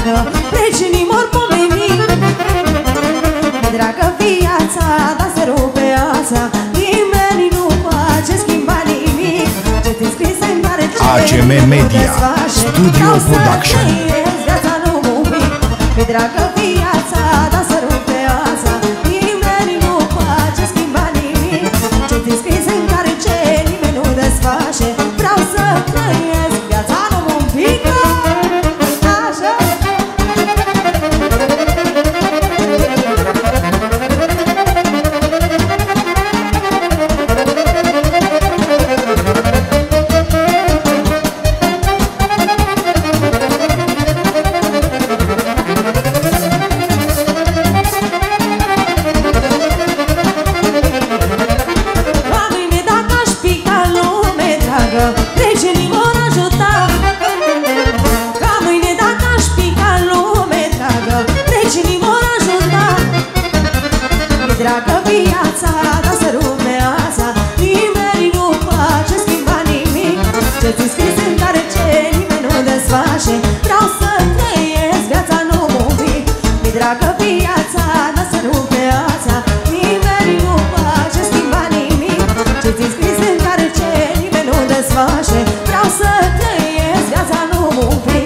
dragă, vecinii mor pomeni. Mi-e dragă viața, dar se rupe ața, nimeni nu face schimba nimic. Ce te scris în care ACM Media Studio Production. Viața nu mumic. Mi-e dragă viața, dar se rupe ața, nimeni nu face schimba nimic. Ce te scris în care nimeni nu desface. Vreau să trăiesc viața nu mumic. Așa. Vecinii vor ajuta. Ca mâine dacă aș pica lume dragă, vecinii vor ajuta. Mi-e dragă viața, dar să rupe ața, nimeni nu face schimba nimic. Ce-ți scris în care nimeni nu desface. Vreau să trăiesc viața nu mumic. Mi-e dragă viața, dar să rupe ața, nimeni nu face schimba nimic. Ce-ți scris în care nimeni nu desface. Vreau să trăiesc viața nu mumic.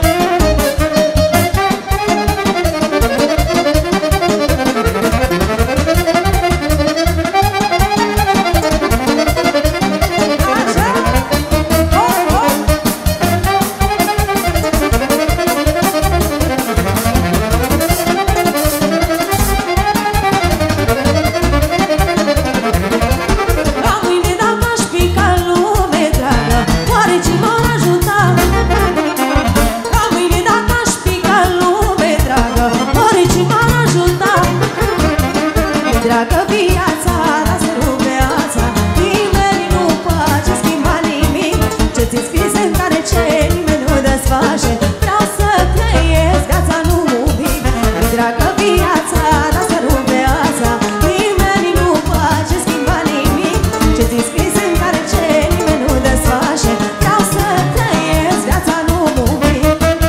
Dragă viața, dar să rupe ața, nimeni nu face schimba nimic. Ce-ți scris în care nimeni nu desface. Vreau să trăiesc viața nu mumic. Dragă viața, dar să rupe ața, nimeni nu face schimba nimic. Ce-ți scris în care nimeni nu desface. Vreau să trăiesc viața nu mumic.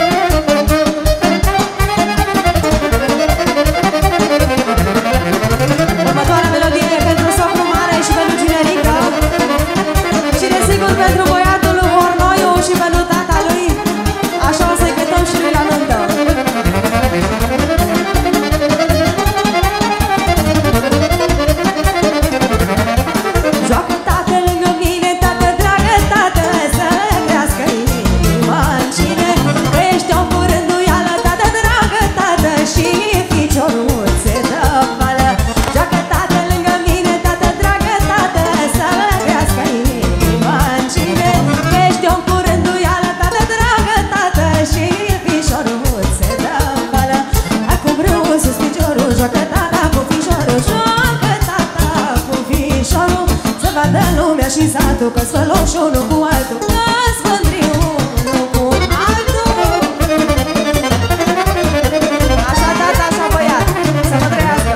Următoarea melodie e pentru socru mare și pentru Ginerica și desigur pentru băiatul lui Hornoiu și pentru tata lui. Așa o să-i cântăm și lui la nuntă. Joacă tată lângă mine, tată dragă, tată, să crească inima în cine. Că ești om cu rânduială, tată dragă, tată, și ficiorul se dă vală. Joacă tată lângă mine, tată dragă, tată, să crească inima în cine. Că ești om cu rânduială, tată dragă, tată, și ficiorul se dă vală. Acum vreau sus piciorul, joacă tata cu fișorul, joacă tata cu fișorul. Să vadă lumea și satul că-s făloși unul cu altul, că-s mândri unul cu altul. Așa tata, așa băiat, să vă trăiască.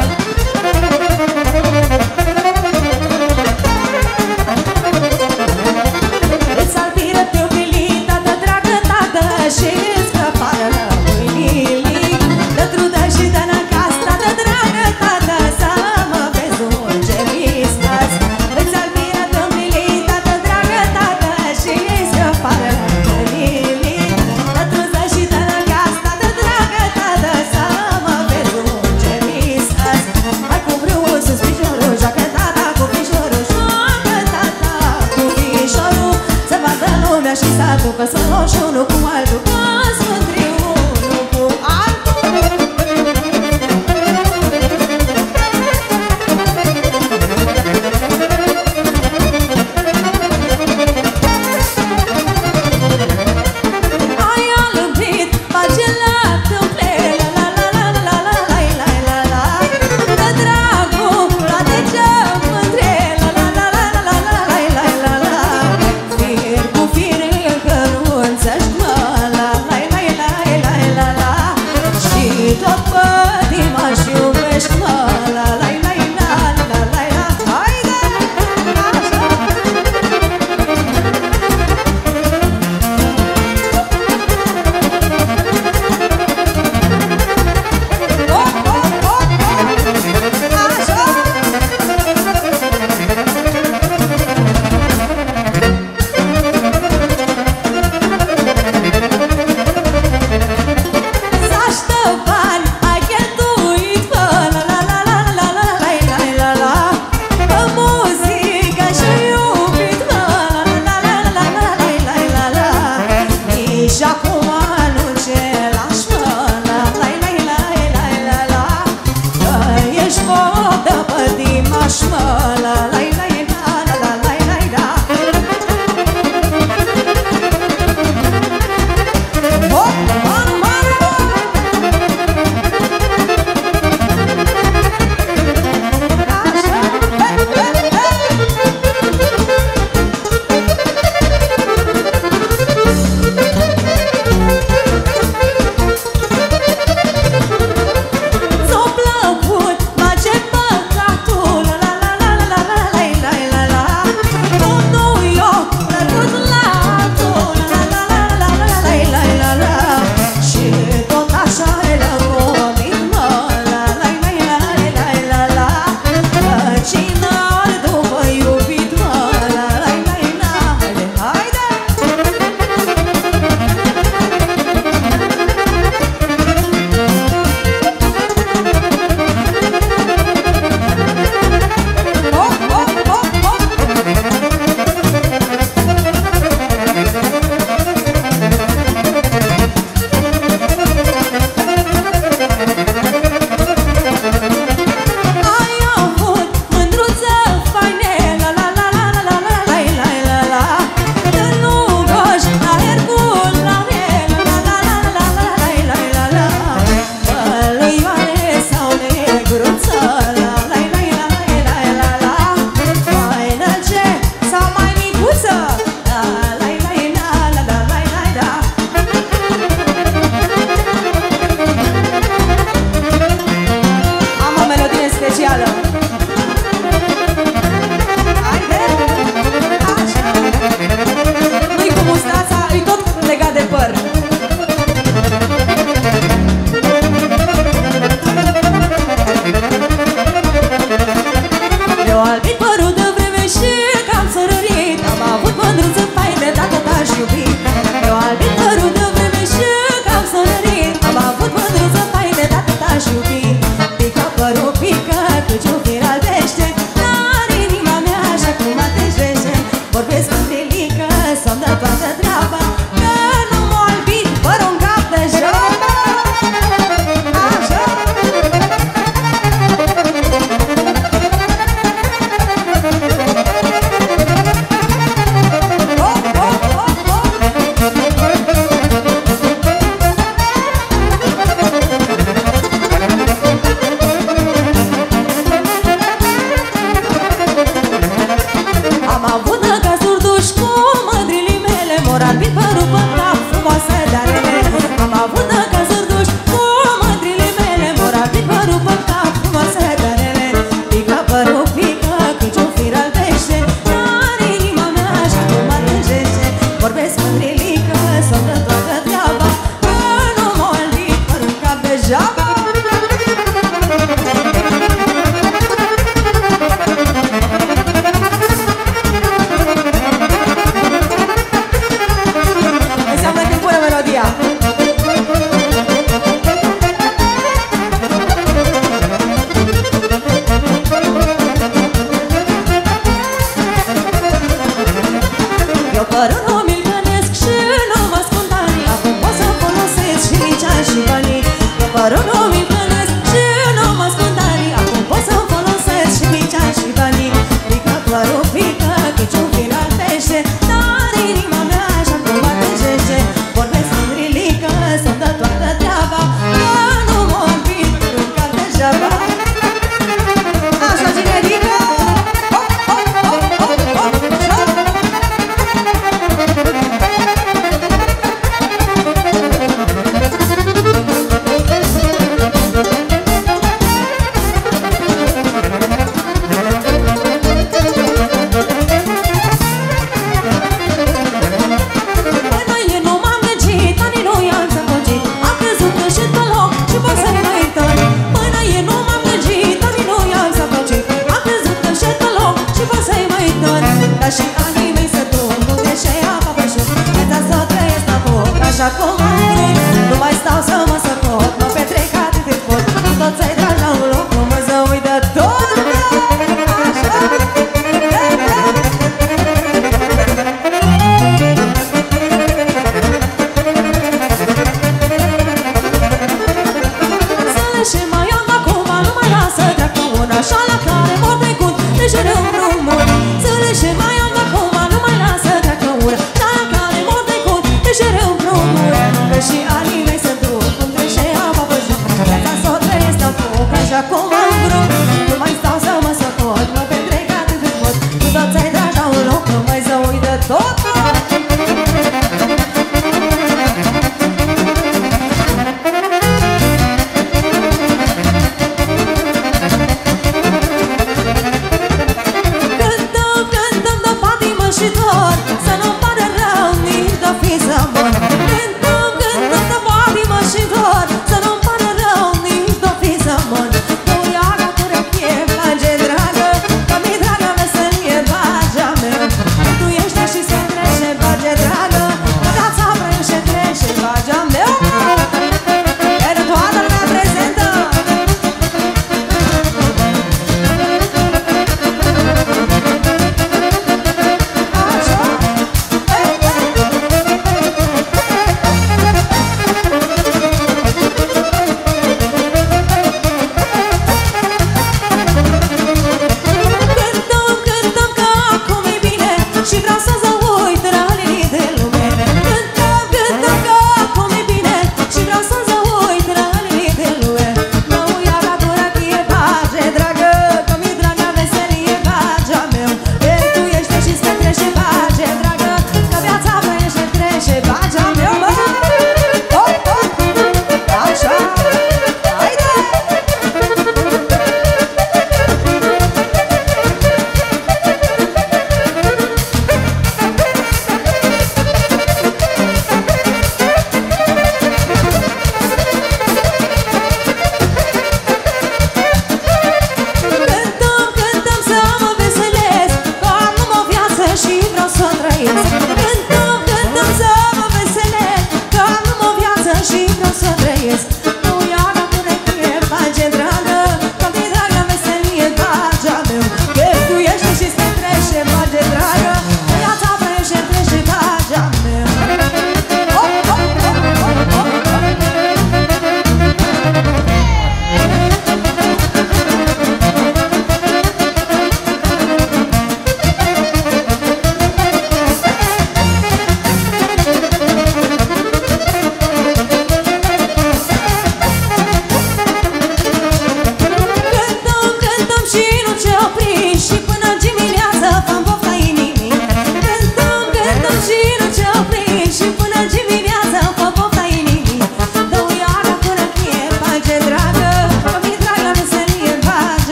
Îți saltiră teofilii, tată dragă, tată, și-ți scăpară mâinilii. Dă trudă și dă-nă cas, tată dragă, tată, să mă vezi dulce viscați. Îți saltiră teofilii, tată dragă, tată, și-ți scăpară mâinilii. Dă trudă și dă-nă cas, tată dragă, tată, să mă vezi dulce viscați. Hai cu brâul sus piciorul, joacă tata cu fișorul, joacă tata cu fișorul. Să vadă lumea și satul că-s făloși unul cu altul, că-s mândri unul cu altul. Ai alăpit, face la tâmple, la la la la la la la la la la. Dă dragul, toate ce mândre, la la la la la la la la la la la. Fir cu fir, căruță-și mă, la la pic părul pe cap, frumoasă de-arele. Am avut cazuri duși cu mândrile mele, mora pic părul pe cap, frumoasă de-arele. Pică părul, pică, cât un fir albește, dar inima mea așa cum mă tânjește. Vorbesc mândrilică, s-o dă toată treaba, că nu m-o albit părul cap degeaba. Înseamnă că-i bună melodia. Eu părul nu mi-l gănesc și nu mă ascund banii, acum pot să folosesc și nici ani și banii. Eu părul nu mi-l gănesc și nu mă ascund banii, acum pot să folosesc și nici ani și banii. Pică părul, pică, chiciun fir albește, dar inima mea așa cum mă tânjește. Vorbesc mândrilică, să-mi dă toată treaba, că nu mă albit părul cap degeaba. Așa, generică! Hop, hop, hop, hop, hop, așa! Până ieri nu m-am gândit, anii nu i-am zăpăcit, am crezut că și pe loc și pot să-i mai tăi. Până ieri nu m-am gândit, anii nu i-am zăpăcit, am crezut că și pe loc și pot să-i mai tăi. Dar și anii mei să duc, nu deși apa pe șut, viața să o trăiesc la foc, așa cum am vrut. Nu mai stau să mă săcot, mă petrec atât de pot, toți ți-ai drag la un loc, nu mă zăui de tot. Așa, Zâle și mai am acum, nu mai lasă treacă una, așa la care mor trecut, de jur împrumut. Zâle și mai am acum, nu mai lasă treacă una, așa la care mor trecut, de jur împrumut.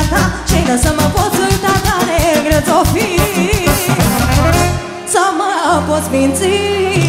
ta și dă să mă poți uita, dar negră ți-o fi, să mă poți minți.